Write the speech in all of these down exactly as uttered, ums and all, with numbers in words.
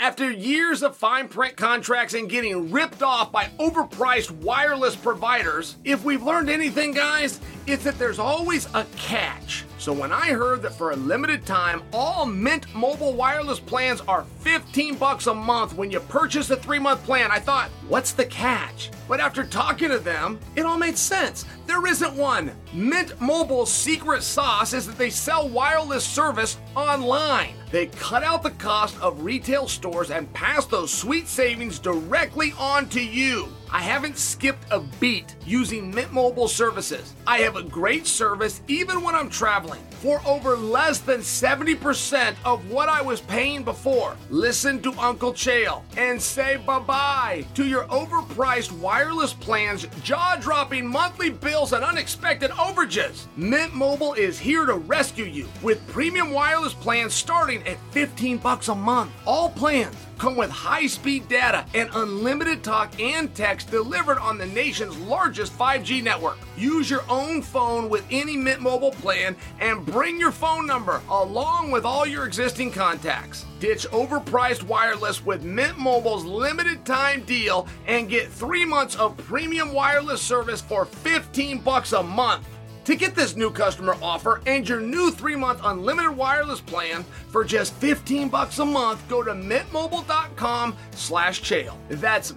After years of fine print contracts and getting ripped off by overpriced wireless providers, if we've learned anything, guys, it's that there's always a catch. So when I heard that for a limited time, all Mint Mobile wireless plans are fifteen bucks a month when you purchase a three-month plan, I thought, what's the catch? But after talking to them, it all made sense. There isn't one. Mint Mobile's secret sauce is that they sell wireless service online. They cut out the cost of retail stores and pass those sweet savings directly on to you. I haven't skipped a beat using Mint Mobile services. I have a great service even when I'm traveling for over less than seventy percent of what I was paying before. Listen to Uncle Chael and say bye-bye to your overpriced wireless plans, jaw-dropping monthly bills, and unexpected overages. Mint Mobile is here to rescue you with premium wireless plans starting at fifteen bucks a month. All plans come with high-speed data and unlimited talk and text delivered on the nation's largest five G network. Use your own phone with any Mint Mobile plan and bring your phone number along with all your existing contacts. Ditch overpriced wireless with Mint Mobile's limited time deal and get three months of premium wireless service for fifteen bucks a month. To get this new customer offer and your new three-month unlimited wireless plan for just fifteen bucks a month, go to mintmobile.com slash Chael. That's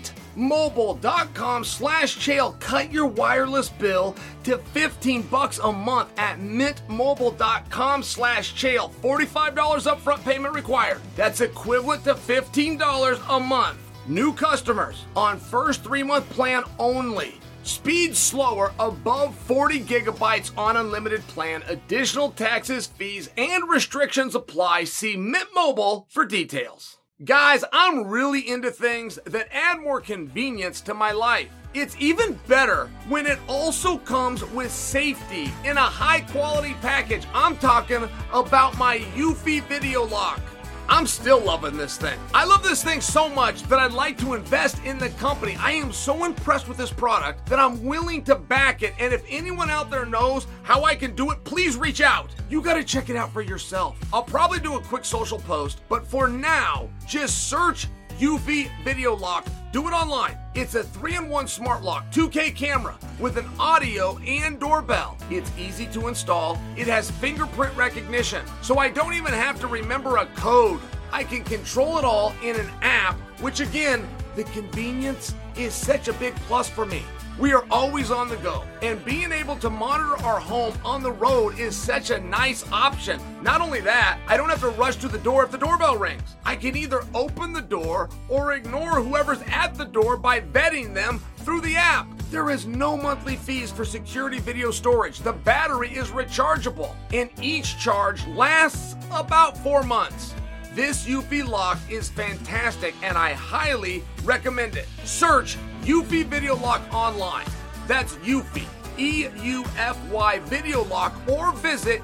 mintmobile.com slash Chael. Cut your wireless bill to fifteen bucks a month at mintmobile.com slash Chael. forty-five dollars upfront payment required. That's equivalent to fifteen dollars a month. New customers on first three-month plan only. Speed slower above forty gigabytes on unlimited plan. Additional taxes, fees, and restrictions apply. See Mint Mobile for details. Guys, I'm really into things that add more convenience to my life. It's even better when it also comes with safety in a high-quality package. I'm talking about my Eufy Video Lock. I'm still loving this thing. I love this thing so much that I'd like to invest in the company. I am so impressed with this product that I'm willing to back it. And if anyone out there knows how I can do it, please reach out. You got to check it out for yourself. I'll probably do a quick social post, but for now, just search Eufy Video Lock. Do it online. It's a three in one smart lock, two K camera with an audio and doorbell. It's easy to install. It has fingerprint recognition, so I don't even have to remember a code. I can control it all in an app, which again, the convenience is such a big plus for me. We are always on the go, and being able to monitor our home on the road is such a nice option. Not only that, I don't have to rush to the door if the doorbell rings. I can either open the door or ignore whoever's at the door by vetting them through the app. There is no monthly fees for security video storage. The battery is rechargeable, and each charge lasts about four months. This Eufy lock is fantastic, and I highly recommend it. Search Eufy Video Lock online. That's Eufy, E U F Y Video Lock, or visit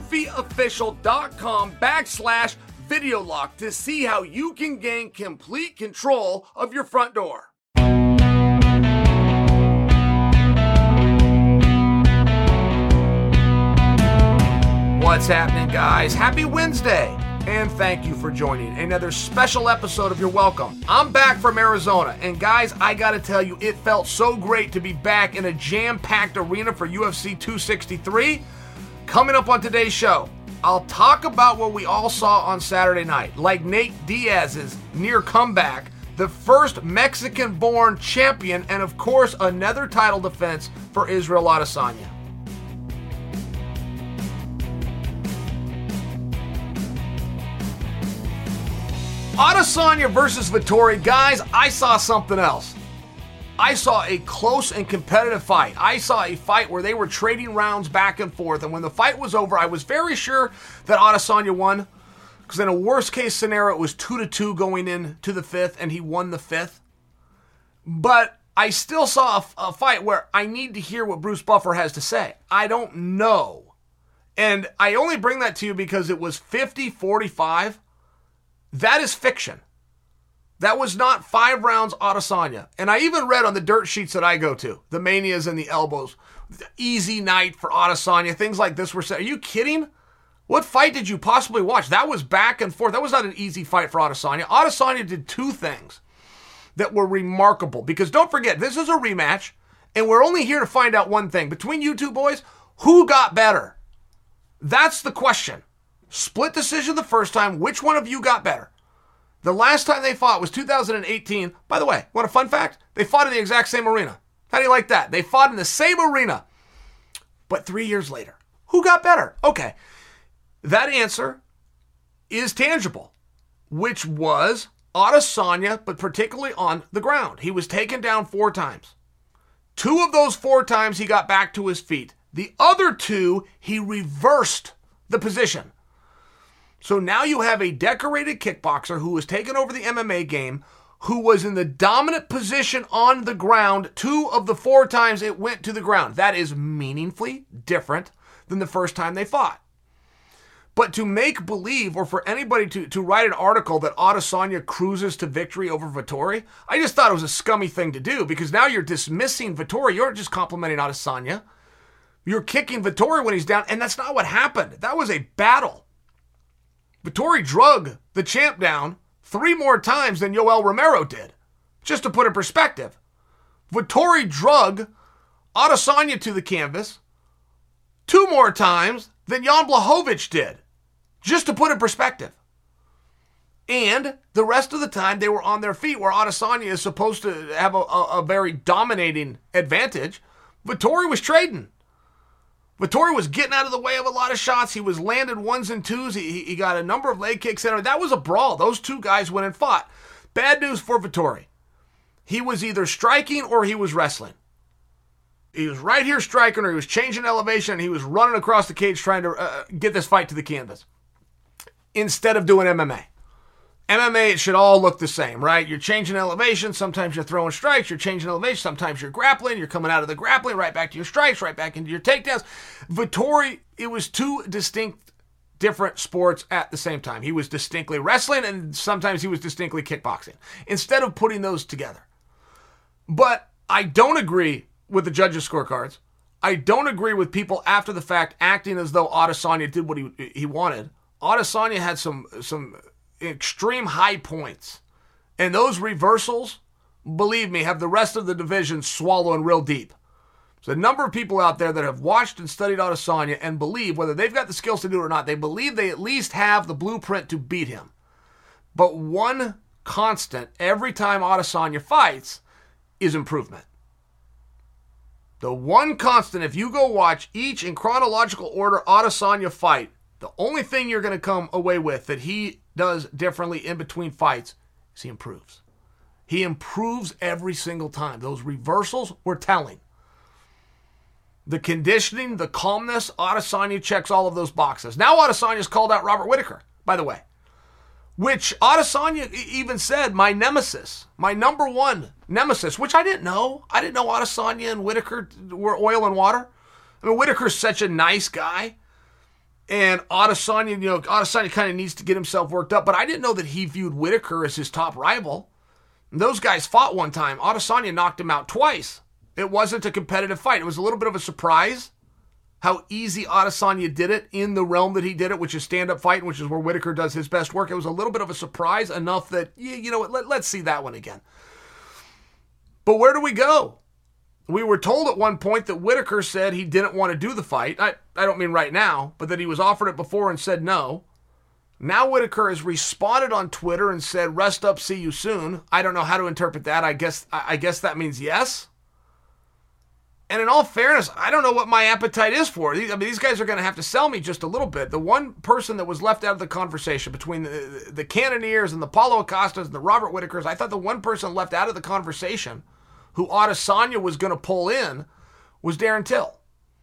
eufyofficial.com backslash Video Lock to see how you can gain complete control of your front door. What's happening, guys? Happy Wednesday! And thank you for joining another special episode of You're Welcome. I'm back from Arizona, and guys, I gotta tell you, it felt so great to be back in a jam-packed arena for U F C two sixty-three. Coming up on today's show, I'll talk about what we all saw on Saturday night, like Nate Diaz's near comeback, the first Mexican-born champion, and of course, another title defense for Israel Adesanya. Adesanya versus Vettori, guys, I saw something else. I saw a close and competitive fight. I saw a fight where they were trading rounds back and forth, and when the fight was over, I was very sure that Adesanya won, because in a worst-case scenario, it was two to two going into the fifth, and he won the fifth. But I still saw a, a fight where I need to hear what Bruce Buffer has to say. I don't know. And I only bring that to you because it was fifty forty-five. That is fiction. That was not five rounds Adesanya. And I even read on the dirt sheets that I go to, the manias and the elbows, the easy night for Adesanya, things like this were said. Are you kidding? What fight did you possibly watch? That was back and forth. That was not an easy fight for Adesanya. Adesanya did two things that were remarkable, because don't forget, this is a rematch, and we're only here to find out one thing. Between you two boys, who got better? That's the question. Split decision the first time. Which one of you got better? The last time they fought was two thousand eighteen. By the way, want a fun fact? They fought in the exact same arena. How do you like that? They fought in the same arena, but three years later. Who got better? Okay. That answer is tangible, which was Adesanya, but particularly on the ground. He was taken down four times. Two of those four times he got back to his feet. The other two, he reversed the position. So now you have a decorated kickboxer who was taken over the M M A game, who was in the dominant position on the ground two of the four times it went to the ground. That is meaningfully different than the first time they fought. But to make believe, or for anybody to, to write an article that Adesanya cruises to victory over Vettori, I just thought it was a scummy thing to do, because now you're dismissing Vettori. You're just complimenting Adesanya. You're kicking Vettori when he's down, and that's not what happened. That was a battle. Vettori drug the champ down three more times than Yoel Romero did. Just to put in perspective, Vettori drug Adesanya to the canvas two more times than Jan Blachowicz did. Just to put in perspective. And the rest of the time they were on their feet, where Adesanya is supposed to have a, a, a very dominating advantage. Vettori was trading. Vettori was getting out of the way of a lot of shots. He was landing ones and twos. He, he got a number of leg kicks in. That was a brawl. Those two guys went and fought. Bad news for Vettori. He was either striking or he was wrestling. He was right here striking, or he was changing elevation, and he was running across the cage trying to uh, get this fight to the canvas instead of doing M M A. M M A, it should all look the same, right? You're changing elevation. Sometimes you're throwing strikes. You're changing elevation. Sometimes you're grappling. You're coming out of the grappling, right back to your strikes, right back into your takedowns. Vettori, it was two distinct, different sports at the same time. He was distinctly wrestling, and sometimes he was distinctly kickboxing, instead of putting those together. But I don't agree with the judges' scorecards. I don't agree with people after the fact acting as though Adesanya did what he he wanted. Adesanya had some some extreme high points. And those reversals, believe me, have the rest of the division swallowing real deep. There's a number of people out there that have watched and studied Adesanya and believe, whether they've got the skills to do it or not, they believe they at least have the blueprint to beat him. But one constant every time Adesanya fights is improvement. The one constant, if you go watch each in chronological order Adesanya fight, the only thing you're going to come away with that he does differently in between fights is he improves. He improves every single time. Those reversals were telling. The conditioning, the calmness, Adesanya checks all of those boxes. Now Adesanya's called out Robert Whittaker, by the way. Which Adesanya even said, my nemesis, my number one nemesis, which I didn't know. I didn't know Adesanya and Whittaker were oil and water. I mean, Whittaker's such a nice guy. And Adesanya, you know, Adesanya kind of needs to get himself worked up. But I didn't know that he viewed Whittaker as his top rival. And those guys fought one time. Adesanya knocked him out twice. It wasn't a competitive fight. It was a little bit of a surprise how easy Adesanya did it in the realm that he did it, which is stand-up fighting, which is where Whittaker does his best work. It was a little bit of a surprise, enough that, you, you know what, let, let's see that one again. But where do we go? We were told at one point that Whittaker said he didn't want to do the fight. I, I don't mean right now, but that he was offered it before and said no. Now Whittaker has responded on Twitter and said, rest up, see you soon. I don't know how to interpret that. I guess I, I guess that means yes. And in all fairness, I don't know what my appetite is for. I mean, these guys are going to have to sell me just a little bit. The one person that was left out of the conversation between the, the Cannoniers and the Paulo Acostas and the Robert Whittakers, I thought the one person left out of the conversation who Adesanya was going to pull in was Darren Till.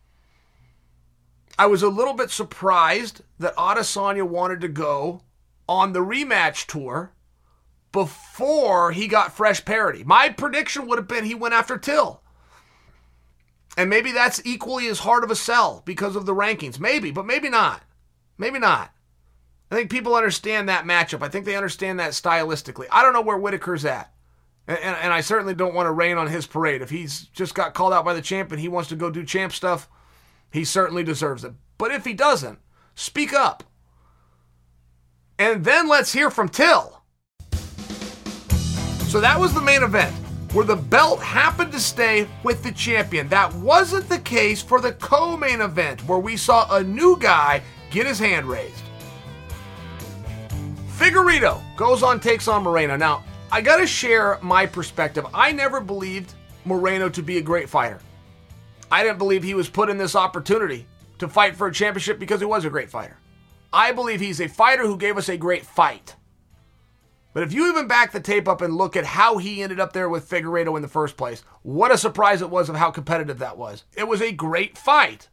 I was a little bit surprised that Adesanya wanted to go on the rematch tour before he got fresh parity. My prediction would have been he went after Till. And maybe that's equally as hard of a sell because of the rankings. Maybe, but maybe not. Maybe not. I think people understand that matchup. I think they understand that stylistically. I don't know where Whittaker's at. And, and, and I certainly don't want to rain on his parade. If he's just got called out by the champ and he wants to go do champ stuff, he certainly deserves it. But if he doesn't, Speak up. And then let's hear from Till. So that was the main event, where the belt happened to stay with the champion. That wasn't the case for the co-main event, where we saw a new guy get his hand raised. Figueiredo goes on, takes on Moreno. Now, I gotta share my perspective. I never believed Moreno to be a great fighter. I didn't believe he was put in this opportunity to fight for a championship because he was a great fighter. I believe he's a fighter who gave us a great fight. But if you even back the tape up and look at how he ended up there with Figueiredo in the first place, what a surprise it was of how competitive that was. It was a great fight.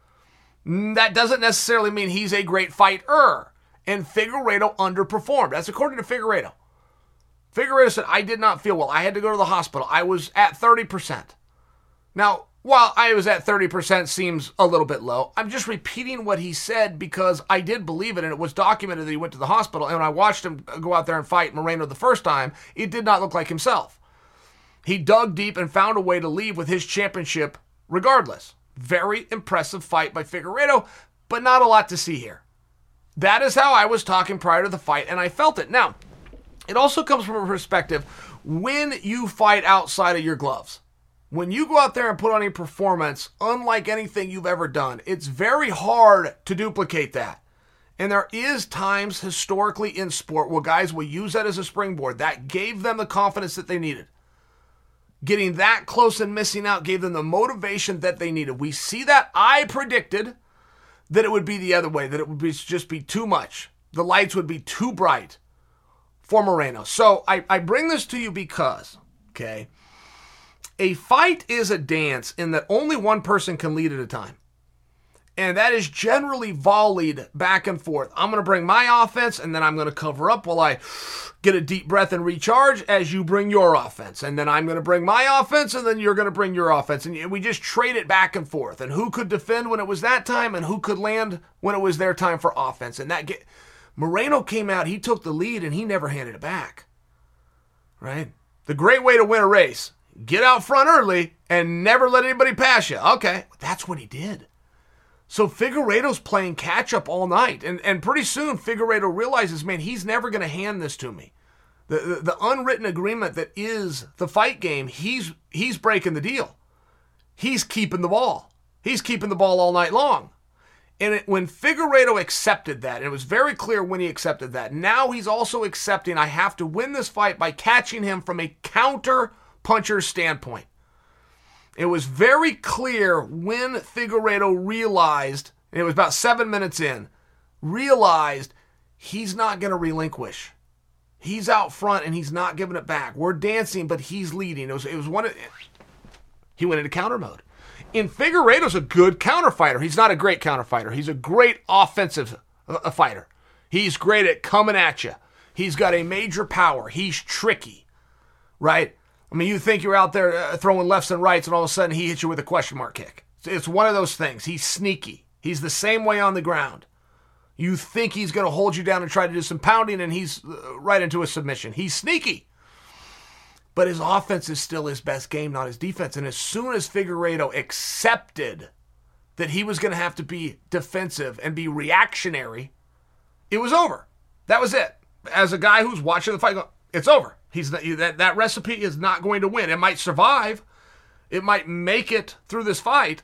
That doesn't necessarily mean he's a great fighter. And Figueiredo underperformed. That's according to Figueiredo. Figueiredo said, I did not feel well. I had to go to the hospital. I was at thirty percent. Now, while I was at thirty percent seems a little bit low, I'm just repeating what he said because I did believe it, and it was documented that he went to the hospital. And when I watched him go out there and fight Moreno the first time, it did not look like himself. He dug deep and found a way to leave with his championship regardless. Very impressive fight by Figueiredo, but not a lot to see here. That is how I was talking prior to the fight, and I felt it. Now, it also comes from a perspective when you fight outside of your gloves. When you go out there and put on a performance unlike anything you've ever done, it's very hard to duplicate that. And there is times historically in sport where guys will use that as a springboard. That gave them the confidence that they needed. Getting that close and missing out gave them the motivation that they needed. We see that. I predicted that it would be the other way, that it would be, just be too much. The lights would be too bright for Moreno. So I, I bring this to you because, okay, a fight is a dance in that only one person can lead at a time. And that is generally volleyed back and forth. I'm going to bring my offense, and then I'm going to cover up while I get a deep breath and recharge as you bring your offense. And then I'm going to bring my offense, and then you're going to bring your offense. And we just trade it back and forth. And who could defend when it was that time, and who could land when it was their time for offense. And that get, Moreno came out, he took the lead, and he never handed it back. Right? The great way to win a race, get out front early and never let anybody pass you. Okay, that's what he did. So Figueiredo's playing catch-up all night. And, and pretty soon, Figueiredo realizes, man, he's never going to hand this to me. The, the the unwritten agreement that is the fight game, he's he's breaking the deal. He's keeping the ball. He's keeping the ball all night long. And it, when Figueiredo accepted that, and it was very clear when he accepted that, now he's also accepting I have to win this fight by catching him from a counter-puncher's standpoint. It was very clear when Figueiredo realized, and it was about seven minutes in, realized he's not going to relinquish. He's out front and he's not giving it back. We're dancing, but he's leading. It was, it was one of, he went into counter mode. And Figueiredo's a good counter fighter. He's not a great counter fighter. He's a great offensive uh, fighter. He's great at coming at you. He's got a major power. He's tricky, right? I mean, you think you're out there uh, throwing lefts and rights, and all of a sudden he hits you with a question mark kick. It's one of those things. He's sneaky. He's the same way on the ground. You think he's going to hold you down and try to do some pounding, and he's uh, right into a submission. He's sneaky. But his offense is still his best game, not his defense. And as soon as Figueiredo accepted that he was going to have to be defensive and be reactionary, it was over. That was it. As a guy who's watching the fight, it's over. He's that, that recipe is not going to win. It might survive. It might make it through this fight,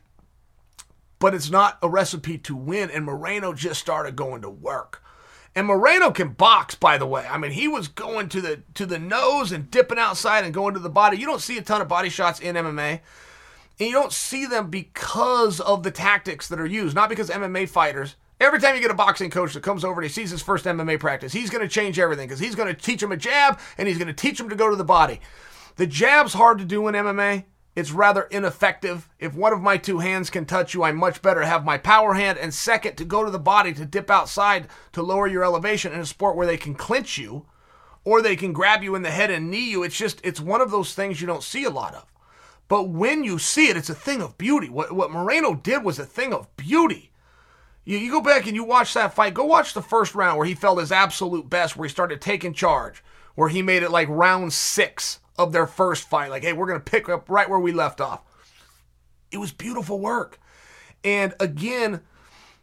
but it's not a recipe to win. And Moreno just started going to work. And Moreno can box, by the way. I mean, he was going to the to the nose and dipping outside and going to the body. You don't see a ton of body shots in M M A. And you don't see them because of the tactics that are used. Not because M M A fighters, every time you get a boxing coach that comes over and he sees his first M M A practice, he's going to change everything because he's going to teach him a jab and he's going to teach him to go to the body. The jab's hard to do in M M A. It's rather ineffective. If one of my two hands can touch you, I much better have my power hand. And second, to go to the body, to dip outside, to lower your elevation in a sport where they can clinch you or they can grab you in the head and knee you. It's just, it's one of those things you don't see a lot of. But when you see it, it's a thing of beauty. What, what Moreno did was a thing of beauty. You, you go back and you watch that fight. Go watch the first round where he felt his absolute best, where he started taking charge, where he made it like round six of their first fight. Like, hey, we're going to pick up right where we left off. It was beautiful work. And again,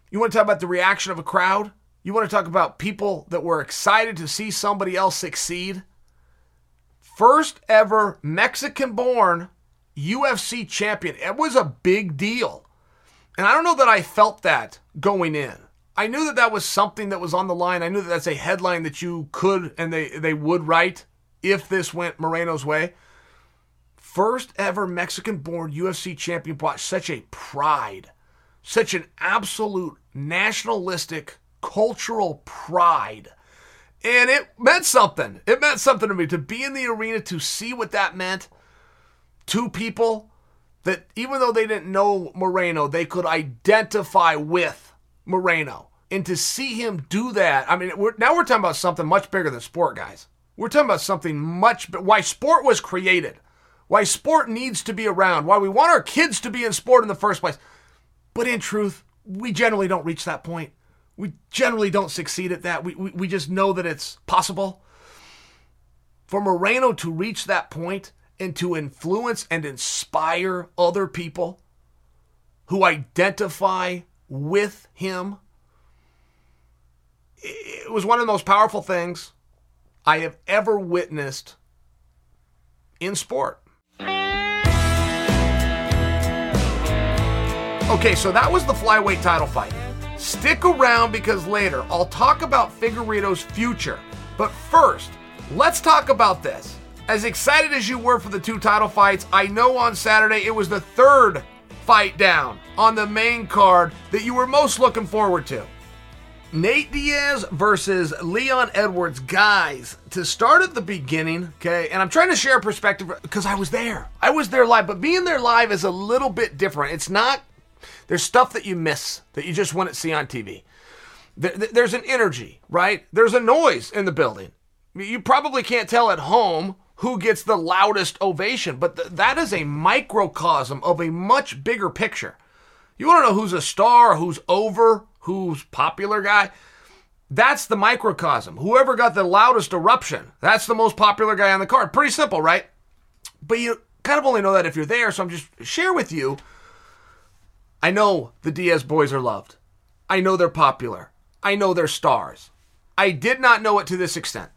You want to talk about the reaction of a crowd? You want to talk about people that were excited to see somebody else succeed? First ever Mexican-born U F C champion. It was a big deal. And I don't know that I felt that going in. I knew that that was something that was on the line. I knew that that's a headline that you could and they, they would write if this went Moreno's way. First ever Mexican-born U F C champion brought such a pride, such an absolute nationalistic, cultural pride. And it meant something. It meant something to me to be in the arena, to see what that meant to people that even though they didn't know Moreno, they could identify with Moreno. And to see him do that, I mean, we're, now we're talking about something much bigger than sport, guys. We're talking about something much, why sport was created, why sport needs to be around, why we want our kids to be in sport in the first place. But in truth, we generally don't reach that point. We generally don't succeed at that. We, we, we just know that it's possible. For Moreno to reach that point and to influence and inspire other people who identify with him, it was one of the most powerful things I have ever witnessed in sport. Okay, so that was the flyweight title fight. Stick around because later I'll talk about Figueiredo's future. But first, let's talk about this. As excited as you were for the two title fights, I know on Saturday it was the third fight down on the main card that you were most looking forward to. Nate Diaz versus Leon Edwards. Guys, to start at the beginning, okay, and I'm trying to share a perspective because I was there. I was there live, but being there live is a little bit different. It's not, there's stuff that you miss that you just wouldn't see on T V. There's an energy, right? There's a noise in the building. You probably can't tell at home who gets the loudest ovation, but th- that is a microcosm of a much bigger picture. You want to know who's a star, who's over, who's popular guy? That's the microcosm. Whoever got the loudest eruption, that's the most popular guy on the card. Pretty simple, right? But you kind of only know that if you're there, so I'm just share with you. I know the Diaz boys are loved. I know they're popular. I know they're stars. I did not know it to this extent.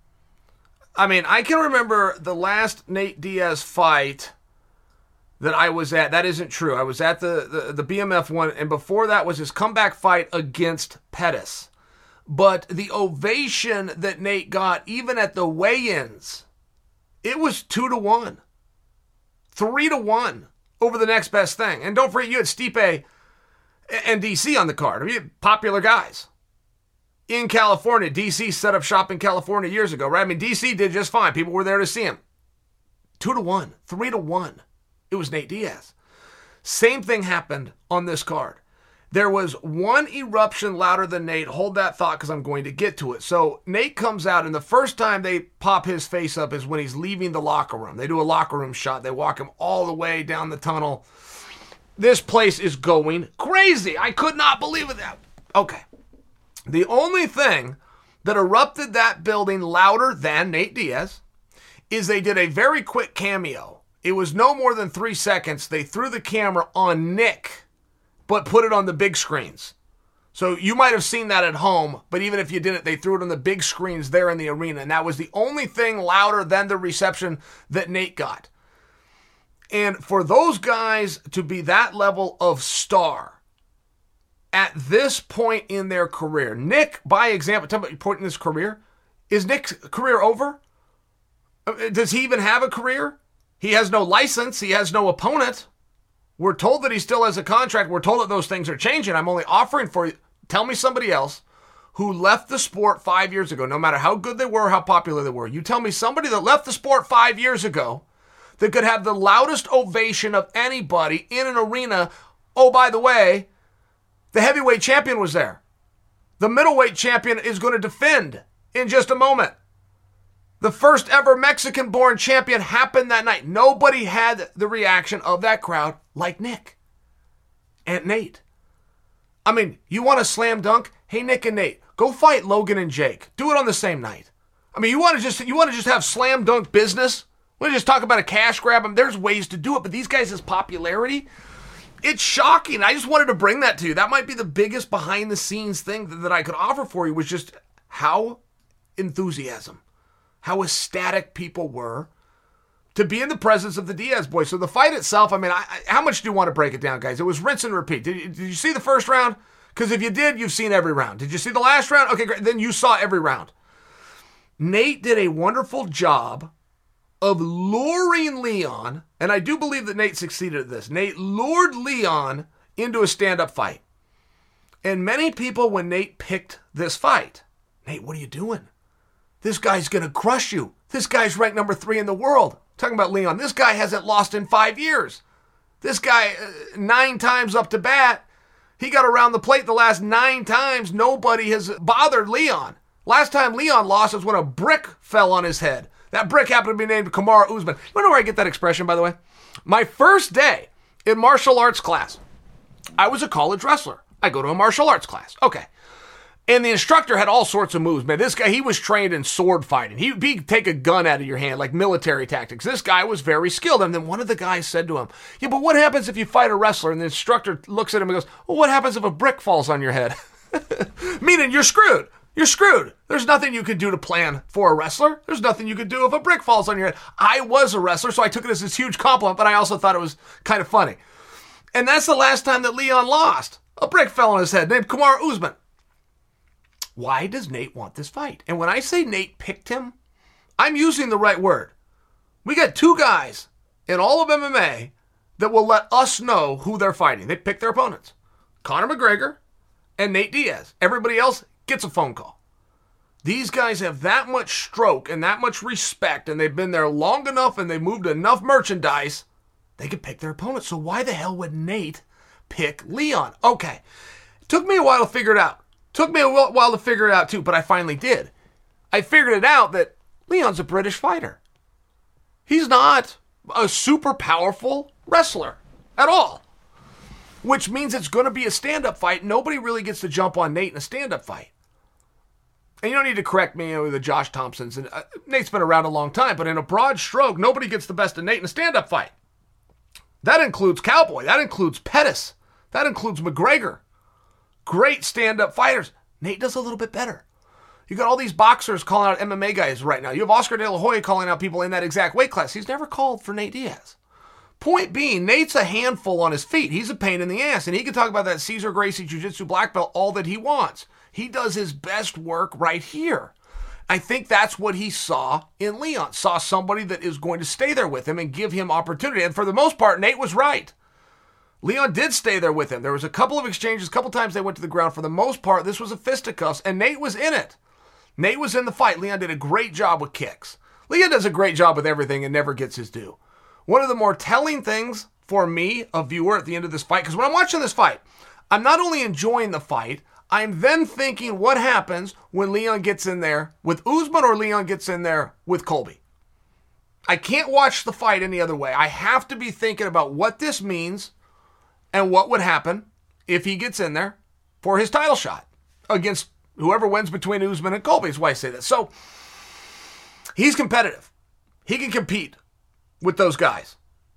I mean, I can remember the last Nate Diaz fight that I was at. That isn't true. I was at the, the, the B M F one, and before that was his comeback fight against Pettis. But the ovation that Nate got, even at the weigh-ins, it was two to one. Three to one over the next best thing. And don't forget, you had Stipe and D C on the card. I mean, popular guys. In California, D C set up shop in California years ago, right? I mean, D C did just fine. People were there to see him. Two to one, three to one. It was Nate Diaz. Same thing happened on this card. There was one eruption louder than Nate. Hold that thought because I'm going to get to it. So Nate comes out, and the first time they pop his face up is when he's leaving the locker room. They do a locker room shot. They walk him all the way down the tunnel. This place is going crazy. I could not believe it. Okay. The only thing that erupted that building louder than Nate Diaz is they did a very quick cameo. It was no more than three seconds. They threw the camera on Nick, but put it on the big screens. So you might have seen that at home, but even if you didn't, they threw it on the big screens there in the arena. And that was the only thing louder than the reception that Nate got. And for those guys to be that level of star at this point in their career, Nick, by example, tell me about your point in his career. Is Nick's career over? Does he even have a career? He has no license. He has no opponent. We're told that he still has a contract. We're told that those things are changing. I'm only offering for you. Tell me somebody else who left the sport five years ago, no matter how good they were, how popular they were. You tell me somebody that left the sport five years ago that could have the loudest ovation of anybody in an arena. Oh, by the way, the heavyweight champion was there. The middleweight champion is going to defend in just a moment. The first ever Mexican-born champion happened that night. Nobody had the reaction of that crowd like Nick and Nate. I mean, you want a slam dunk? Hey, Nick and Nate, go fight Logan and Jake. Do it on the same night. I mean, you want to just you want to just have slam dunk business? Want to just talk about a cash grab? I mean, there's ways to do it, but these guys' popularity, It's shocking. I just wanted to bring that to you. That might be the biggest behind the scenes thing that, that I could offer for you, was just how enthusiasm, how ecstatic people were to be in the presence of the Diaz boys. So the fight itself, I mean, I, I, how much do you want to break it down, guys? It was rinse and repeat. Did you, did you see the first round? Because if you did, you've seen every round. Did you see the last round? Okay, great. Then you saw every round. Nate did a wonderful job of luring Leon, and I do believe that Nate succeeded at this. Nate lured Leon into a stand-up fight. And many people, when Nate picked this fight, Nate, what are you doing? This guy's going to crush you. This guy's ranked number three in the world. Talking about Leon. This guy hasn't lost in five years. This guy, uh, nine times up to bat. He got around the plate the last nine times. Nobody has bothered Leon. Last time Leon lost was when a brick fell on his head. That brick happened to be named Kamaru Usman. You know where I get that expression, by the way? My first day in martial arts class, I was a college wrestler. I go to a martial arts class. Okay. And the instructor had all sorts of moves. Man, this guy, he was trained in sword fighting. He'd, he'd take a gun out of your hand, like military tactics. This guy was very skilled. And then one of the guys said to him, yeah, but what happens if you fight a wrestler? And the instructor looks at him and goes, well, what happens if a brick falls on your head? Meaning you're screwed. You're screwed. There's nothing you can do to plan for a wrestler. There's nothing you can do if a brick falls on your head. I was a wrestler, so I took it as this huge compliment, but I also thought it was kind of funny. And that's the last time that Leon lost. A brick fell on his head, named Kamaru Usman. Why does Nate want this fight? And when I say Nate picked him, I'm using the right word. We got two guys in all of M M A that will let us know who they're fighting. They pick their opponents. Conor McGregor and Nate Diaz. Everybody else gets a phone call. These guys have that much stroke and that much respect, and they've been there long enough and they've moved enough merchandise, they could pick their opponents. So why the hell would Nate pick Leon? Okay. It took me a while to figure it out. Took me a while to figure it out too, but I finally did. I figured it out that Leon's a British fighter. He's not a super powerful wrestler at all, which means it's going to be a stand-up fight. Nobody really gets to jump on Nate in a stand-up fight. And you don't need to correct me, you know, with the Josh Thompsons. And uh, Nate's been around a long time, but in a broad stroke, nobody gets the best of Nate in a stand-up fight. That includes Cowboy. That includes Pettis. That includes McGregor. Great stand-up fighters. Nate does a little bit better. You got all these boxers calling out M M A guys right now. You have Oscar De La Hoya calling out people in that exact weight class. He's never called for Nate Diaz. Point being, Nate's a handful on his feet. He's a pain in the ass, and he can talk about that Cesar Gracie Jiu-Jitsu black belt all that he wants. He does his best work right here. I think that's what he saw in Leon. Saw somebody that is going to stay there with him and give him opportunity. And for the most part, Nate was right. Leon did stay there with him. There was a couple of exchanges, a couple times they went to the ground. For the most part, this was a fisticuffs, and Nate was in it. Nate was in the fight. Leon did a great job with kicks. Leon does a great job with everything and never gets his due. One of the more telling things for me, a viewer, at the end of this fight, because when I'm watching this fight, I'm not only enjoying the fight, I'm then thinking what happens when Leon gets in there with Usman or Leon gets in there with Colby. I can't watch the fight any other way. I have to be thinking about what this means and what would happen if he gets in there for his title shot against whoever wins between Usman and Colby, is why I say that. So he's competitive. He can compete with those guys.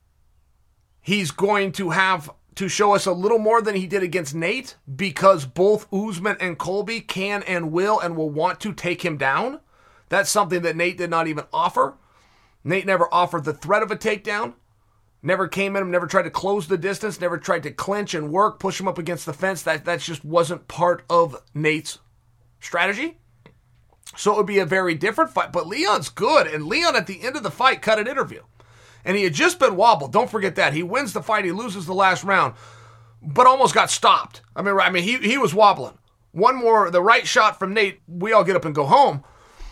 He's going to have to show us a little more than he did against Nate, because both Usman and Colby can and will and will want to take him down. That's something that Nate did not even offer. Nate never offered the threat of a takedown. Never came at him, never tried to close the distance, never tried to clinch and work, push him up against the fence. That, that just wasn't part of Nate's strategy. So it would be a very different fight. But Leon's good, and Leon at the end of the fight cut an interview. And he had just been wobbled. Don't forget that. He wins the fight. He loses the last round, but almost got stopped. I mean, I mean, he, he was wobbling. One more, the right shot from Nate, we all get up and go home.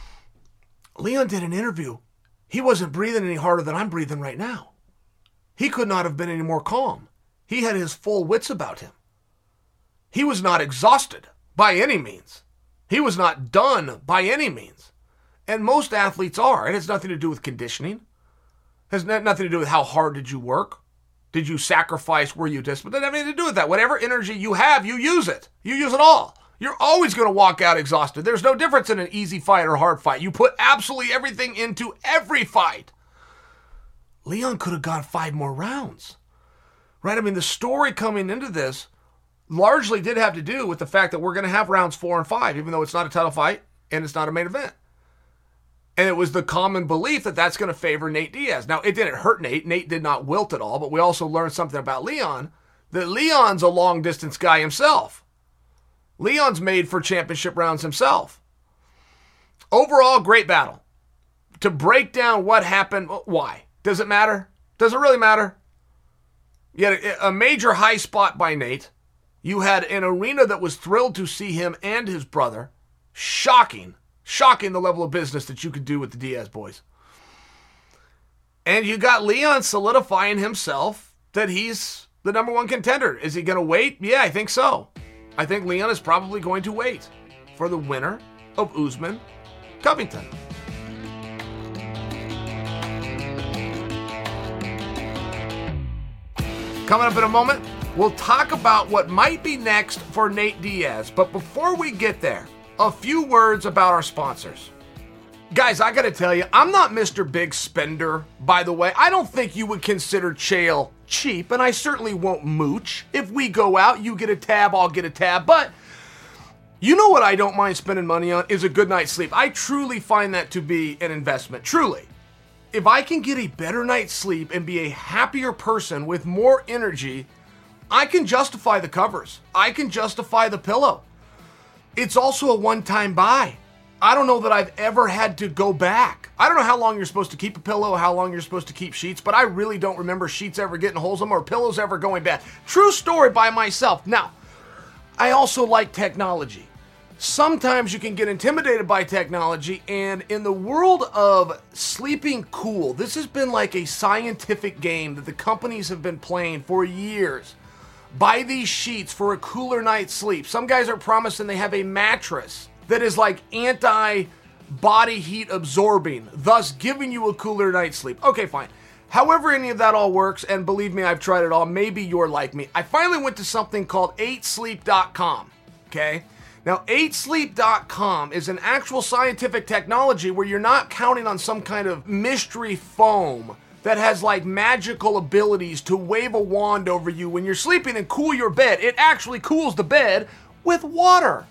Leon did an interview. He wasn't breathing any harder than I'm breathing right now. He could not have been any more calm. He had his full wits about him. He was not exhausted by any means. He was not done by any means. And most athletes are. It has nothing to do with conditioning. Has nothing to do with how hard did you work. Did you sacrifice? Were you disciplined? It doesn't have anything to do with that. Whatever energy you have, you use it. You use it all. You're always going to walk out exhausted. There's no difference in an easy fight or hard fight. You put absolutely everything into every fight. Leon could have gone five more rounds. right? I mean, the story coming into this largely did have to do with the fact that we're going to have rounds four and five, even though it's not a title fight and it's not a main event. And it was the common belief that that's going to favor Nate Diaz. Now, it didn't hurt Nate. Nate did not wilt at all, but we also learned something about Leon, that Leon's a long-distance guy himself. Leon's made for championship rounds himself. Overall, great battle. To break down what happened, why? Does it matter? Does it really matter? You had a, a major high spot by Nate. You had an arena that was thrilled to see him and his brother. Shocking. Shocking the level of business that you could do with the Diaz boys. And you got Leon solidifying himself that he's the number one contender. Is he going to wait? Yeah, I think so. I think Leon is probably going to wait for the winner of Usman Covington. Coming up in a moment, we'll talk about what might be next for Nate Diaz. But before we get there, a few words about our sponsors. Guys, I gotta tell you, I'm not Mister Big Spender, by the way. I don't think you would consider Chael cheap, and I certainly won't mooch. If we go out, you get a tab, I'll get a tab. But you know what I don't mind spending money on is a good night's sleep. I truly find that to be an investment, truly. If I can get a better night's sleep and be a happier person with more energy, I can justify the covers. I can justify the pillow. It's also a one-time buy. I don't know that I've ever had to go back. I don't know how long you're supposed to keep a pillow, how long you're supposed to keep sheets, but I really don't remember sheets ever getting holes in them or pillows ever going bad. True story by myself. Now, I also like technology. Sometimes you can get intimidated by technology, and in the world of sleeping cool, this has been like a scientific game that the companies have been playing for years. Buy these sheets for a cooler night's sleep. Some guys are promising they have a mattress that is like anti-body heat absorbing, thus giving you a cooler night's sleep. Okay, fine. However any of that all works, and believe me, I've tried it all, maybe you're like me. I finally went to something called eight sleep dot com, okay? Now, eight sleep dot com is an actual scientific technology where you're not counting on some kind of mystery foam that has like magical abilities to wave a wand over you when you're sleeping and cool your bed. It actually cools the bed with water.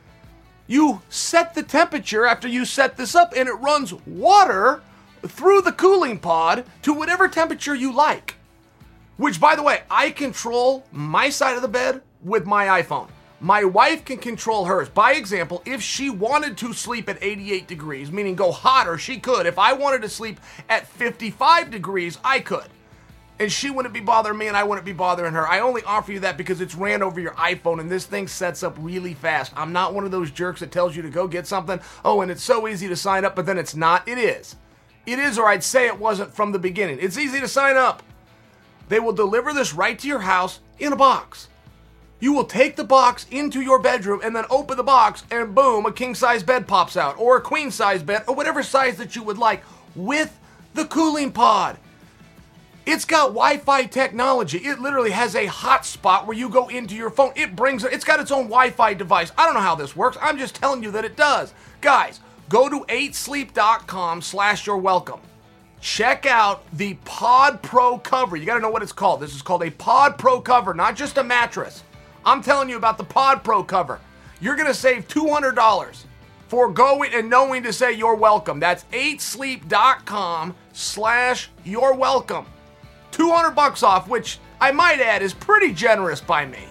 You set the temperature after you set this up, and it runs water through the cooling pod to whatever temperature you like. Which, by the way, I control my side of the bed with my iPhone. My wife can control hers. By example, if she wanted to sleep at eighty-eight degrees, meaning go hotter, she could. If I wanted to sleep at fifty-five degrees, I could. And she wouldn't be bothering me, and I wouldn't be bothering her. I only offer you that because it's ran over your iPhone, and this thing sets up really fast. I'm not one of those jerks that tells you to go get something. Oh, and it's so easy to sign up, but then it's not. It is. It is, or I'd say it wasn't from the beginning. It's easy to sign up. They will deliver this right to your house in a box. You will take the box into your bedroom and then open the box, and boom, a king-size bed pops out, or a queen-size bed, or whatever size that you would like, with the cooling pod. It's got Wi-Fi technology. It literally has a hotspot where you go into your phone. It brings it. It's got its own Wi-Fi device. I don't know how this works. I'm just telling you that it does. Guys, go to eight sleep dot com slash you're welcome. Check out the Pod Pro cover. You got to know what it's called. This is called a Pod Pro cover, not just a mattress. I'm telling you about the Pod Pro cover. You're going to save two hundred dollars for going and knowing to say you're welcome. That's eight sleep dot com slash you're welcome. two hundred bucks off, which I might add is pretty generous by me.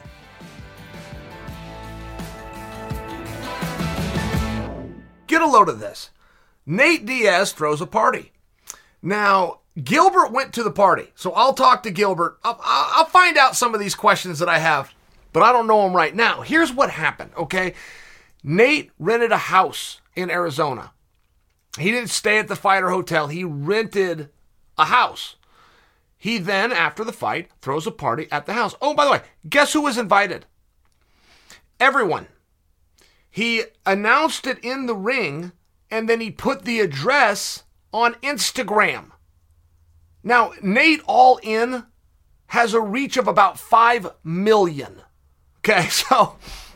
Get a load of this. Nate Diaz throws a party. Now, Gilbert went to the party, so I'll talk to Gilbert. I'll, I'll find out some of these questions that I have, but I don't know them right now. Here's what happened, okay? Nate rented a house in Arizona. He didn't stay at the Fighter Hotel. He rented a house. He then, after the fight, throws a party at the house. Oh, by the way, guess who was invited? Everyone. He announced it in the ring, and then he put the address on Instagram. Now, Nate All In has a reach of about five million. Okay, so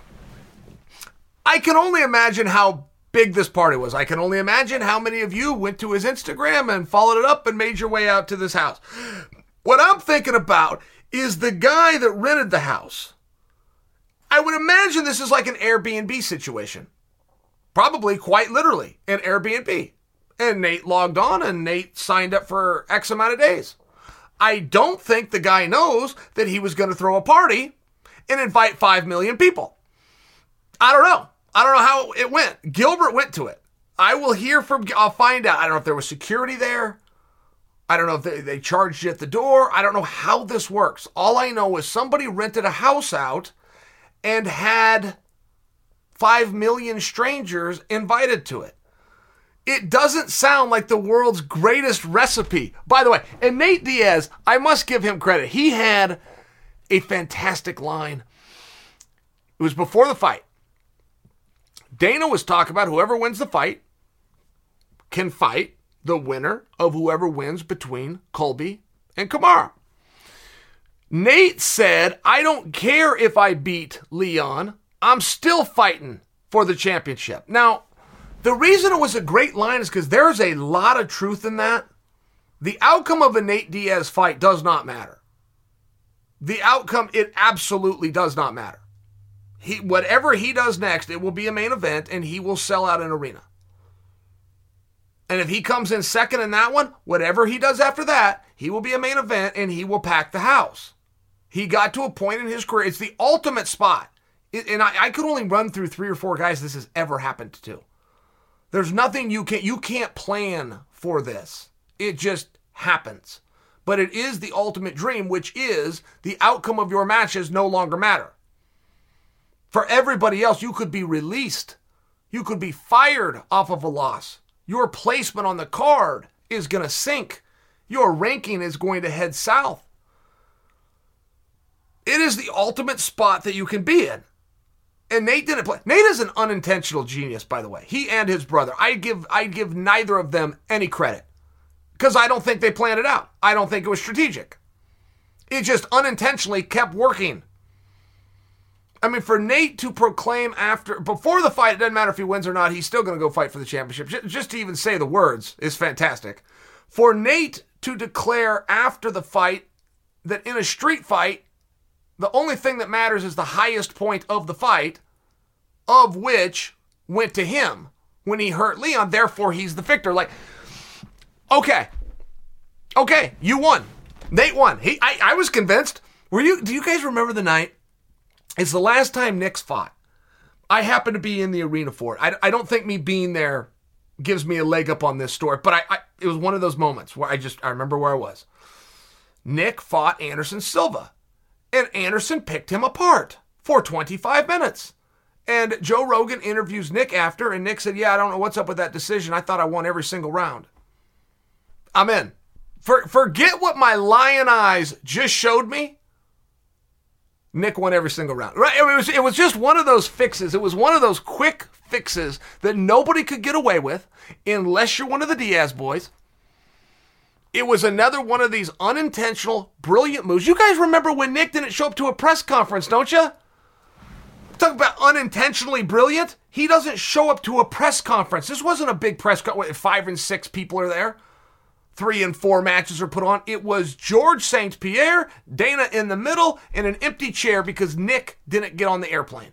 I can only imagine how big this party was. I can only imagine how many of you went to his Instagram and followed it up and made your way out to this house. What I'm thinking about is the guy that rented the house. I would imagine this is like an Airbnb situation. Probably quite literally an Airbnb. And Nate logged on and Nate signed up for X amount of days. I don't think the guy knows that he was going to throw a party and invite five million people. I don't know. I don't know how it went. Gilbert went to it. I will hear from, I'll find out. I don't know if there was security there. I don't know if they, they charged you at the door. I don't know how this works. All I know is somebody rented a house out and had five million strangers invited to it. It doesn't sound like the world's greatest recipe. By the way, and Nate Diaz, I must give him credit. He had a fantastic line. It was before the fight. Dana was talking about whoever wins the fight can fight the winner of whoever wins between Colby and Kamaru. Nate said, I don't care if I beat Leon. I'm still fighting for the championship. Now, the reason it was a great line is because there's a lot of truth in that. The outcome of a Nate Diaz fight does not matter. The outcome, it absolutely does not matter. He, whatever he does next, it will be a main event and he will sell out an arena. And if he comes in second in that one, whatever he does after that, he will be a main event and he will pack the house. He got to a point in his career. It's the ultimate spot. It, and I, I could only run through three or four guys this has ever happened to. There's nothing you can you can't plan for this. It just happens. But it is the ultimate dream, which is the outcome of your matches no longer matter. For everybody else, you could be released. You could be fired off of a loss. Your placement on the card is going to sink. Your ranking is going to head south. It is the ultimate spot that you can be in. And Nate didn't play. Nate is an unintentional genius, by the way. He and his brother. I give I give neither of them any credit. Because I don't think they planned it out. I don't think it was strategic. It just unintentionally kept working. I mean, for Nate to proclaim after, before the fight, it doesn't matter if he wins or not, he's still going to go fight for the championship. Just to even say the words is fantastic. For Nate to declare after the fight that in a street fight, the only thing that matters is the highest point of the fight, of which went to him when he hurt Leon, therefore he's the victor. Like, okay, okay, you won. Nate won. He, I, I was convinced. Were you? Do you guys remember the night? It's the last time Nick's fought. I happened to be in the arena for it. I, I don't think me being there gives me a leg up on this story, but I, I it was one of those moments where I just, I remember where I was. Nick fought Anderson Silva, and Anderson picked him apart for twenty-five minutes. And Joe Rogan interviews Nick after, and Nick said, yeah, I don't know what's up with that decision. I thought I won every single round. I'm in. For, forget what my lion eyes just showed me. Nick won every single round. Right? It was, it was just one of those fixes. It was one of those quick fixes that nobody could get away with unless you're one of the Diaz boys. It was another one of these unintentional, brilliant moves. You guys remember when Nick didn't show up to a press conference, don't you? Talk about unintentionally brilliant. He doesn't show up to a press conference. This wasn't a big press conference. Five and six people are there. Three and four matches are put on. It was George Saint Pierre, Dana in the middle, and an empty chair because Nick didn't get on the airplane.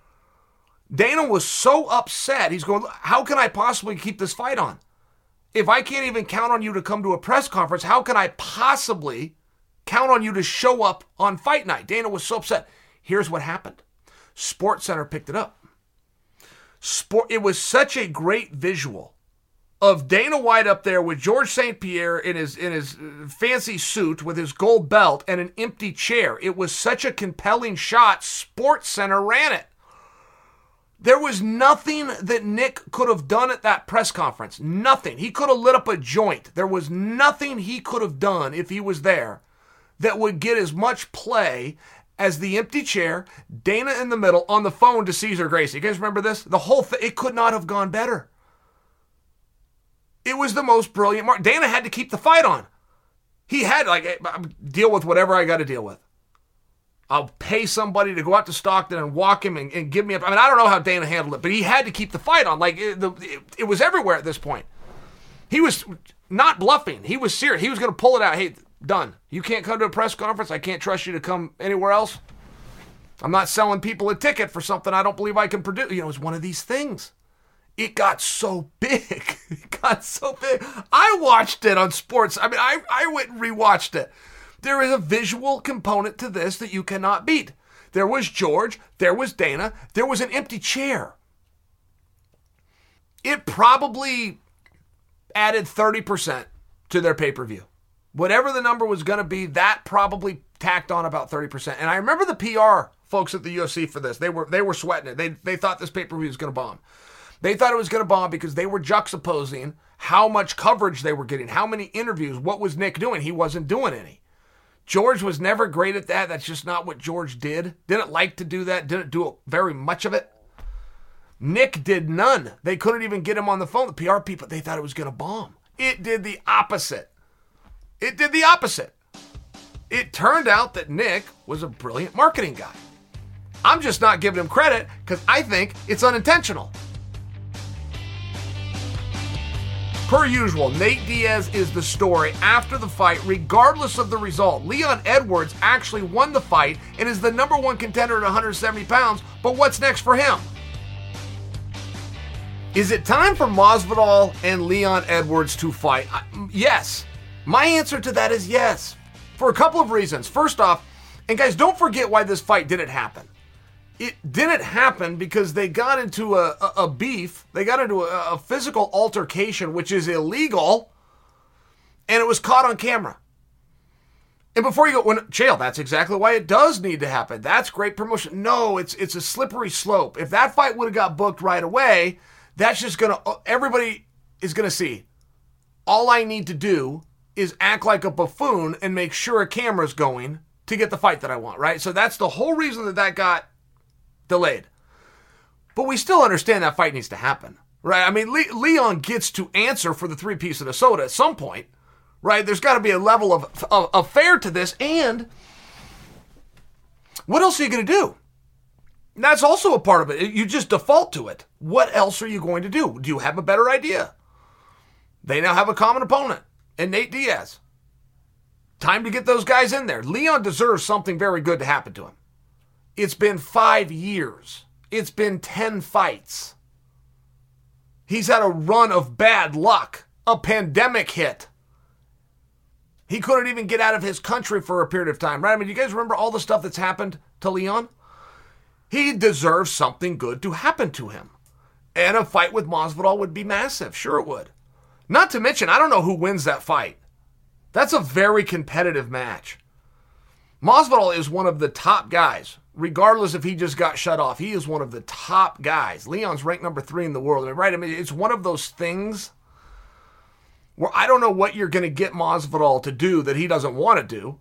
Dana was so upset. He's going, how can I possibly keep this fight on? If I can't even count on you to come to a press conference, how can I possibly count on you to show up on fight night? Dana was so upset. Here's what happened. SportsCenter picked it up. Sport. It was such a great visual of Dana White up there with George Saint Pierre in his in his fancy suit with his gold belt and an empty chair. It was such a compelling shot. SportsCenter ran it. There was nothing that Nick could have done at that press conference. Nothing. He could have lit up a joint. There was nothing he could have done if he was there that would get as much play as the empty chair, Dana in the middle, on the phone to Cesar Gracie. You guys remember this? The whole thing, it could not have gone better. It was the most brilliant mark. Dana had to keep the fight on. He had, like, deal with whatever I got to deal with. I'll pay somebody to go out to Stockton and walk him and, and give me up. I mean, I don't know how Dana handled it, but he had to keep the fight on. Like, it, the, it, it was everywhere at this point. He was not bluffing. He was serious. He was going to pull it out. Hey, Done. You can't come to a press conference. I can't trust you to come anywhere else. I'm not selling people a ticket for something I don't believe I can produce. You know, it's one of these things. It got so big. It got so big. I watched it on sports. I mean, I, I went and rewatched it. There is a visual component to this that you cannot beat. There was George. There was Dana. There was an empty chair. It probably added thirty percent to their pay-per-view. Whatever the number was going to be, that probably tacked on about thirty percent. And I remember the P R folks at the U F C for this. They were they were sweating it. They, they thought this pay-per-view was going to bomb. They thought it was going to bomb because they were juxtaposing how much coverage they were getting, how many interviews, what was Nick doing? He wasn't doing any. George was never great at that. That's just not what George did. Didn't like to do that. Didn't do very much of it. Nick did none. They couldn't even get him on the phone. The P R people, they thought it was going to bomb. It did the opposite. It did the opposite. It turned out that Nick was a brilliant marketing guy. I'm just not giving him credit because I think it's unintentional. Per usual, Nate Diaz is the story after the fight, regardless of the result. Leon Edwards actually won the fight and is the number one contender at one hundred seventy pounds, but what's next for him? Is it time for Masvidal and Leon Edwards to fight? Yes. My answer to that is yes, for a couple of reasons. First off, and guys, don't forget why this fight didn't happen. It didn't happen because they got into a, a, a beef. They got into a, a physical altercation, which is illegal, and it was caught on camera. And before you go, when, Chael, that's exactly why it does need to happen. That's great promotion. No, it's it's a slippery slope. If that fight would have got booked right away, that's just going to, everybody is going to see. All I need to do is act like a buffoon and make sure a camera's going to get the fight that I want, right? So that's the whole reason that that got delayed. But we still understand that fight needs to happen, right? I mean, Le- Leon gets to answer for the three-piece of the soda at some point, right? There's got to be a level of, of, of fair to this, and what else are you going to do? And that's also a part of it. You just default to it. What else are you going to do? Do you have a better idea? They now have a common opponent, and Nate Diaz. Time to get those guys in there. Leon deserves something very good to happen to him. It's been five years. It's been ten fights. He's had a run of bad luck. A pandemic hit. He couldn't even get out of his country for a period of time, right? I mean, you guys remember all the stuff that's happened to Leon? He deserves something good to happen to him. And a fight with Masvidal would be massive. Sure it would. Not to mention, I don't know who wins that fight. That's a very competitive match. Masvidal is one of the top guys, regardless if he just got shut off. He is one of the top guys. Leon's ranked number three in the world, right? I mean, it's one of those things where I don't know what you're going to get Masvidal to do that he doesn't want to do.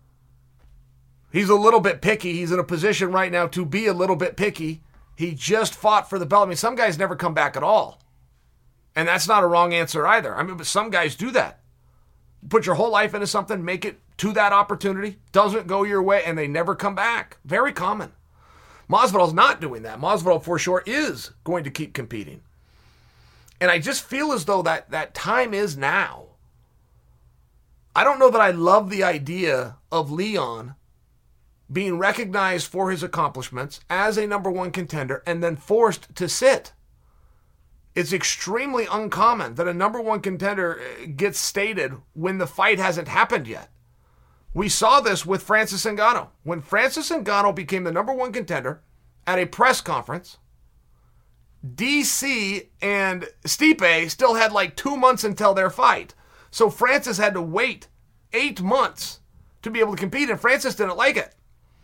He's a little bit picky. He's in a position right now to be a little bit picky. He just fought for the belt. I mean, some guys never come back at all. And that's not a wrong answer either. I mean, but some guys do that. Put your whole life into something, make it to that opportunity, doesn't go your way, and they never come back. Very common. Masvidal's not doing that. Masvidal, for sure, is going to keep competing. And I just feel as though that, that time is now. I don't know that I love the idea of Leon being recognized for his accomplishments as a number one contender and then forced to sit. It's extremely uncommon that a number one contender gets stated when the fight hasn't happened yet. We saw this with Francis Ngannou. When Francis Ngannou became the number one contender at a press conference, D C and Stipe still had like two months until their fight. So Francis had to wait eight months to be able to compete, and Francis didn't like it.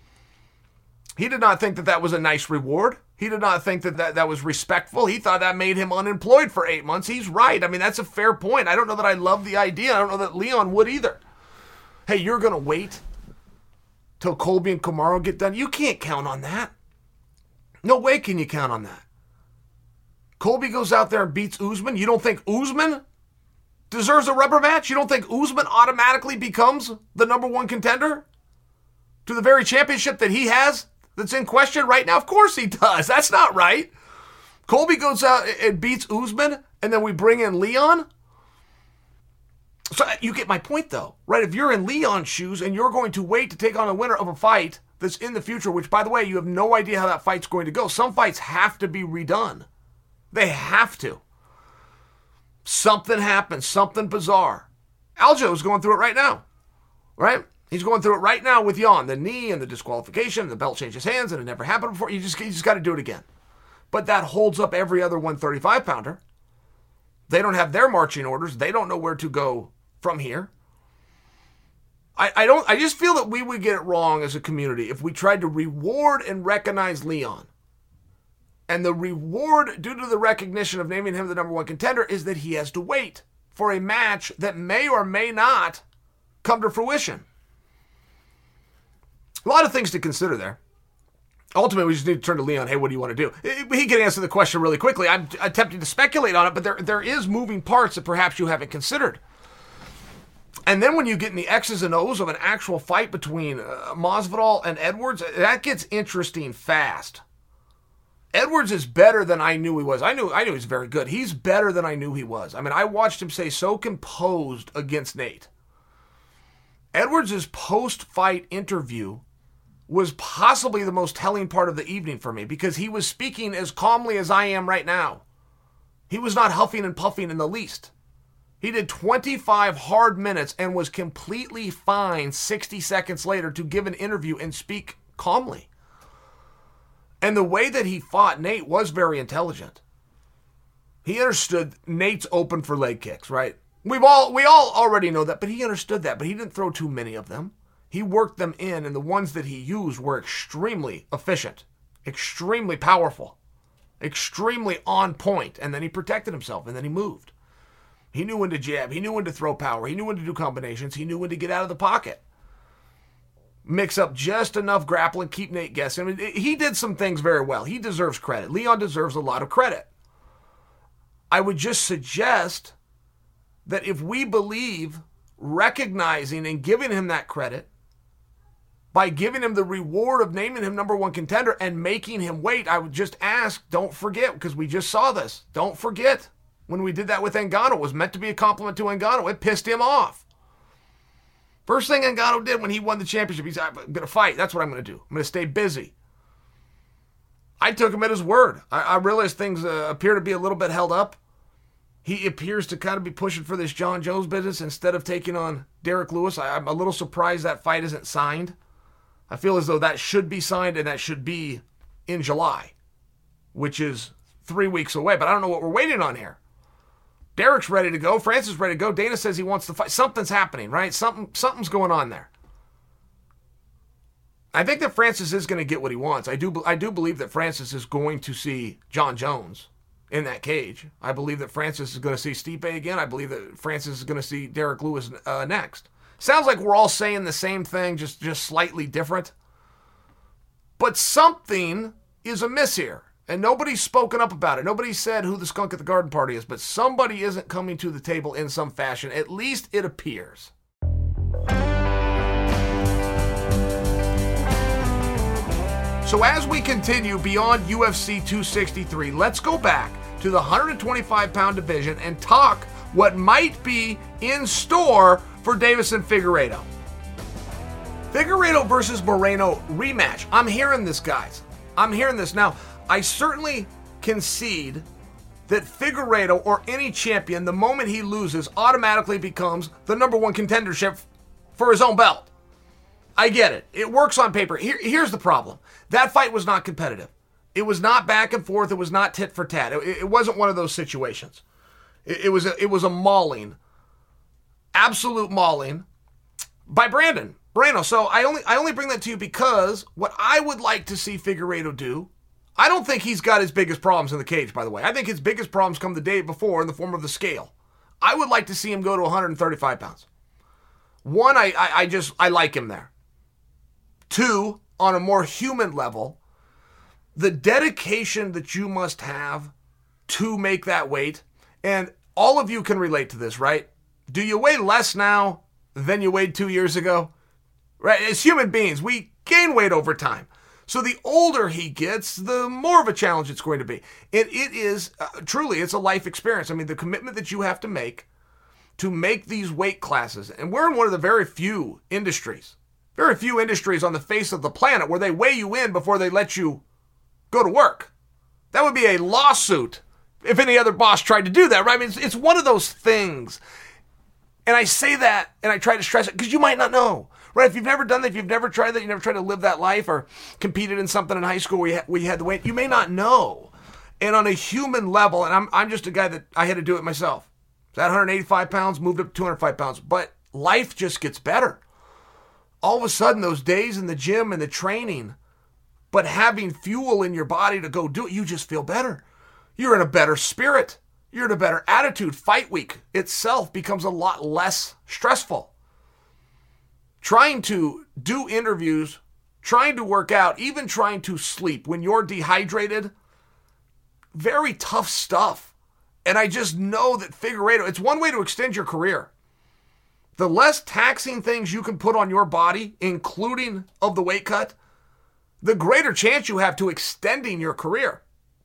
He did not think that that was a nice reward. He did not think that, that that was respectful. He thought that made him unemployed for eight months. He's right. I mean, that's a fair point. I don't know that I love the idea. I don't know that Leon would either. Hey, you're going to wait till Colby and Kamaru get done? You can't count on that. No way can you count on that. Colby goes out there and beats Usman. You don't think Usman deserves a rubber match? You don't think Usman automatically becomes the number one contender to the very championship that he has that's in question right now? Of course he does. That's not right. Colby goes out and beats Usman, and then we bring in Leon? So you get my point, though, right? If you're in Leon's shoes and you're going to wait to take on a winner of a fight that's in the future, which, by the way, you have no idea how that fight's going to go. Some fights have to be redone. They have to. Something happens, something bizarre. Aljo's going through it right now, right? He's going through it right now with Jan, the knee and the disqualification, and the belt changes hands, and it never happened before. You just, you just got to do it again. But that holds up every other one thirty-five pounder. They don't have their marching orders. They don't know where to go from here. I, I don't. I just feel that we would get it wrong as a community if we tried to reward and recognize Leon. And the reward due to the recognition of naming him the number one contender is that he has to wait for a match that may or may not come to fruition. A lot of things to consider there. Ultimately, we just need to turn to Leon. Hey, what do you want to do? He can answer the question really quickly. I'm attempting to speculate on it, but there there is moving parts that perhaps you haven't considered. And then when you get in the X's and O's of an actual fight between uh, Masvidal and Edwards, that gets interesting fast. Edwards is better than I knew he was. I knew I knew he was very good. He's better than I knew he was. I mean, I watched him stay so composed against Nate. Edwards' post-fight interview was possibly the most telling part of the evening for me because he was speaking as calmly as I am right now. He was not huffing and puffing in the least. He did twenty-five hard minutes and was completely fine sixty seconds later to give an interview and speak calmly. And the way that he fought Nate was very intelligent. He understood Nate's open for leg kicks, right? We've all we all already know that, but he understood that, but he didn't throw too many of them. He worked them in, and the ones that he used were extremely efficient, extremely powerful, extremely on point, and then he protected himself, and then he moved. He knew when to jab. He knew when to throw power. He knew when to do combinations. He knew when to get out of the pocket. Mix up just enough grappling, keep Nate guessing. I mean, he did some things very well. He deserves credit. Leon deserves a lot of credit. I would just suggest that if we believe recognizing and giving him that credit, by giving him the reward of naming him number one contender and making him wait, I would just ask, don't forget, because we just saw this, don't forget when we did that with Ngannou. It was meant to be a compliment to Ngannou. It pissed him off. First thing Ngannou did when he won the championship, he said, I'm going to fight. That's what I'm going to do. I'm going to stay busy. I took him at his word. I, I realized things uh, appear to be a little bit held up. He appears to kind of be pushing for this Jon Jones business instead of taking on Derek Lewis. I, I'm a little surprised that fight isn't signed. I feel as though that should be signed and that should be in July, which is three weeks away. But I don't know what we're waiting on here. Derek's ready to go. Francis is ready to go. Dana says he wants to fight. Something's happening, right? Something, something's going on there. I think that Francis is going to get what he wants. I do, I do believe that Francis is going to see Jon Jones in that cage. I believe that Francis is going to see Stipe again. I believe that Francis is going to see Derek Lewis uh, next. Sounds like we're all saying the same thing, just, just slightly different. But something is amiss here. And nobody's spoken up about it. Nobody said who the skunk at the garden party is. But somebody isn't coming to the table in some fashion. At least it appears. So as we continue beyond U F C two sixty-three, let's go back to the one twenty-five pound division and talk what might be in store for Deiveson Figueiredo. Figueiredo versus Moreno rematch. I'm hearing this, guys. I'm hearing this. Now, I certainly concede that Figueiredo or any champion, the moment he loses, automatically becomes the number one contendership for his own belt. I get it. It works on paper. Here, here's the problem. That fight was not competitive. It was not back and forth. It was not tit for tat. It, it wasn't one of those situations. It, it was a, it was a mauling, absolute mauling by Brandon Moreno. So I only I only bring that to you because what I would like to see Figueiredo do, I don't think he's got his biggest problems in the cage, by the way. I think his biggest problems come the day before in the form of the scale. I would like to see him go to one thirty-five pounds. One, I, I, I just, I like him there. Two, on a more human level, the dedication that you must have to make that weight, and all of you can relate to this, right? Do you weigh less now than you weighed two years ago? Right? As human beings, we gain weight over time. So the older he gets, the more of a challenge it's going to be. And it is, uh, truly, it's a life experience. I mean, the commitment that you have to make to make these weight classes, and we're in one of the very few industries, very few industries on the face of the planet where they weigh you in before they let you go to work. That would be a lawsuit if any other boss tried to do that, right? I mean, it's, it's one of those things. And I say that, and I try to stress it, because you might not know, right? If you've never done that, if you've never tried that, you never tried to live that life or competed in something in high school where you, ha- where you had the weight, you may not know. And on a human level, and I'm I'm just a guy that I had to do it myself. So at one hundred eighty-five pounds, moved up to two hundred five pounds. But life just gets better. All of a sudden, those days in the gym and the training, but having fuel in your body to go do it, you just feel better. You're in a better spirit. You're in a better attitude. Fight week itself becomes a lot less stressful. Trying to do interviews, trying to work out, even trying to sleep when you're dehydrated, very tough stuff. And I just know that Figueiredo, it's one way to extend your career. The less taxing things you can put on your body, including of the weight cut, the greater chance you have to extending your career.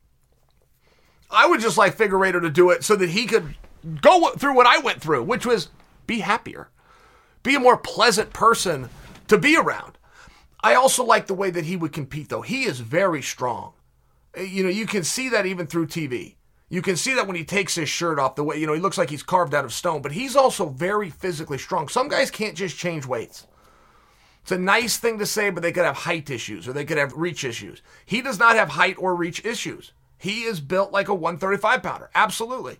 I would just like Figueiredo to do it so that he could go through what I went through, which was be happier, be a more pleasant person to be around. I also like the way that he would compete, though. He is very strong. You know, you can see that even through T V. You can see that when he takes his shirt off, the way, you know, he looks like he's carved out of stone, but he's also very physically strong. Some guys can't just change weights. It's a nice thing to say, but they could have height issues or they could have reach issues. He does not have height or reach issues. He is built like a one thirty-five pounder. Absolutely.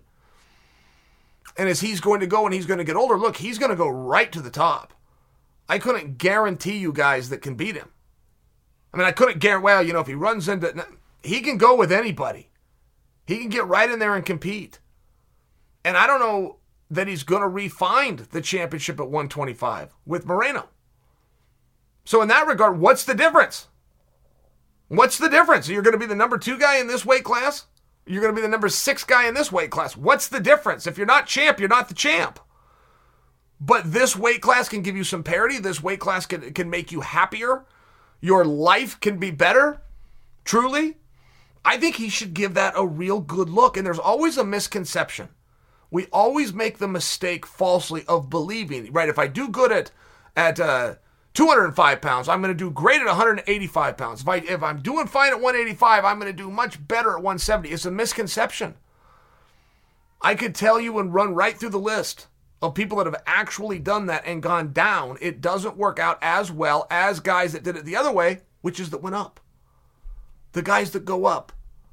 And as he's going to go and he's going to get older, look, he's going to go right to the top. I couldn't guarantee you guys that can beat him. I mean, I couldn't guarantee, well, you know, if he runs into, he can go with anybody. He can get right in there and compete. And I don't know that he's going to re-find the championship at one twenty-five with Moreno. So in that regard, what's the difference? What's the difference? You're going to be the number two guy in this weight class? You're going to be the number six guy in this weight class. What's the difference? If you're not champ, you're not the champ. But this weight class can give you some parity. This weight class can, can make you happier. Your life can be better. Truly. I think he should give that a real good look. And there's always a misconception. We always make the mistake falsely of believing, right? If I do good at, at, uh, two hundred five pounds, I'm going to do great at one hundred eighty-five pounds. If, I, if I'm doing fine at one eighty-five, I'm going to do much better at one seventy. It's a misconception. I could tell you and run right through the list of people that have actually done that and gone down. It doesn't work out as well as guys that did it the other way, which is that went up. The guys that go up,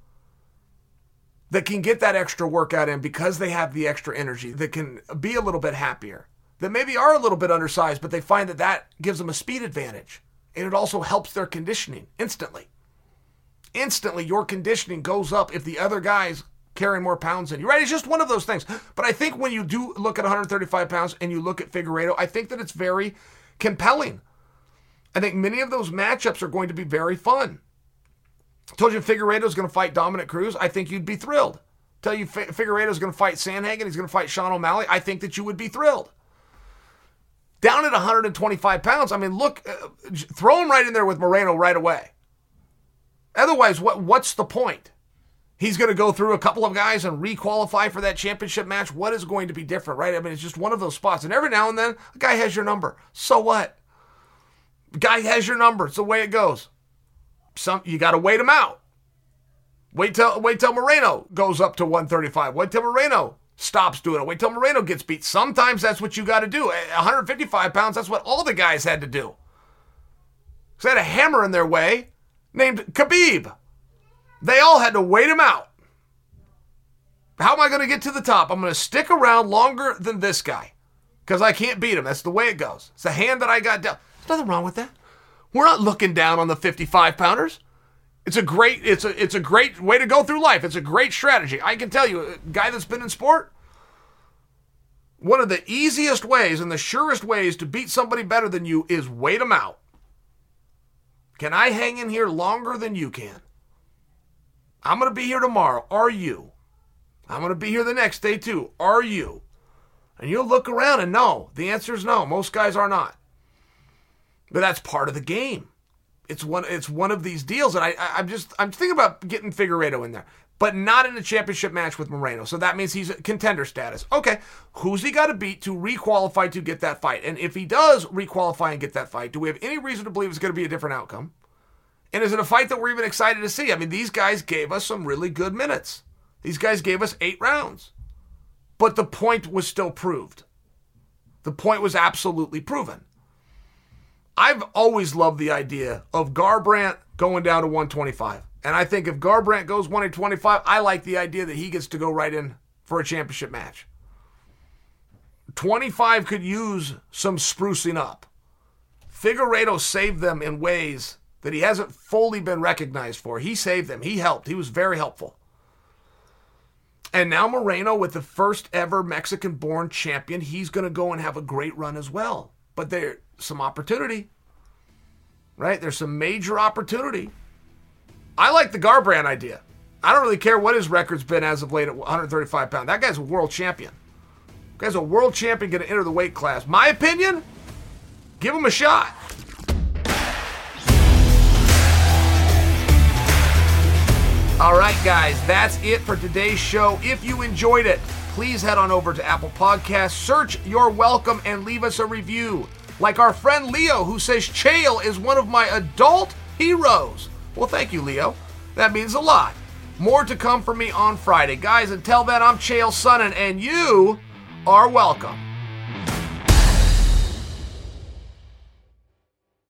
that can get that extra workout in because they have the extra energy, that can be a little bit happier, that maybe are a little bit undersized, but they find that that gives them a speed advantage. And it also helps their conditioning instantly. Instantly, your conditioning goes up if the other guy's carrying more pounds than you, right? It's just one of those things. But I think when you do look at one hundred thirty-five pounds and you look at Figueiredo, I think that it's very compelling. I think many of those matchups are going to be very fun. I told you Figueiredo is going to fight Dominic Cruz. I think you'd be thrilled. Tell you Figueiredo is going to fight Sandhagen. He's going to fight Sean O'Malley. I think that you would be thrilled. Down at one hundred twenty-five pounds, I mean, look, uh, throw him right in there with Moreno right away. Otherwise, what what's the point? He's going to go through a couple of guys and re-qualify for that championship match. What is going to be different, right? I mean, it's just one of those spots. And every now and then, a guy has your number. So what? The guy has your number. It's the way it goes. Some you got to wait him out. Wait till wait till Moreno goes up to one thirty-five. Wait till Moreno stops doing it. Wait till Moreno gets beat. Sometimes that's what you got to do. At one hundred fifty-five pounds, that's what all the guys had to do. They had a hammer in their way named Khabib. They all had to wait him out. How am I going to get to the top? I'm going to stick around longer than this guy because I can't beat him. That's the way it goes. It's the hand that I got down. There's nothing wrong with that. We're not looking down on the fifty-five pounders. It's a great, it's a, it's a great way to go through life. It's a great strategy. I can tell you, a guy that's been in sport, one of the easiest ways and the surest ways to beat somebody better than you is wait them out. Can I hang in here longer than you can? I'm going to be here tomorrow. Are you? I'm going to be here the next day too. Are you? And you'll look around and no. The answer is no. Most guys are not. But that's part of the game. It's one. It's one of these deals, and I, I, I'm just. I'm thinking about getting Figueiredo in there. but not in a championship match with Moreno. So that means he's a contender status. Okay, who's he got to beat to requalify to get that fight? And if he does requalify and get that fight, do we have any reason to believe it's going to be a different outcome? And is it a fight that we're even excited to see? I mean, these guys gave us some really good minutes. These guys gave us eight rounds. But the point was still proved. The point was absolutely proven. I've always loved the idea of Garbrandt going down to one twenty-five. And I think if Garbrandt goes one twenty-five, I like the idea that he gets to go right in for a championship match. twenty-five could use some sprucing up. Figueiredo saved them in ways that he hasn't fully been recognized for. He saved them. He helped. He was very helpful. And now Moreno, with the first ever Mexican-born champion, he's going to go and have a great run as well. But there's some opportunity, right? There's some major opportunity. I like the Garbrandt idea. I don't really care what his record's been as of late at one thirty-five pounds. That guy's a world champion. That guy's a world champion going to enter the weight class. My opinion, give him a shot. All right, guys, that's it for today's show. If you enjoyed it, please head on over to Apple Podcasts, search You're Welcome, and leave us a review. Like our friend Leo, who says Chael is one of my adult heroes. Well, thank you, Leo. That means a lot. More to come from me on Friday. Guys, until then, I'm Chael Sonnen, and you are welcome.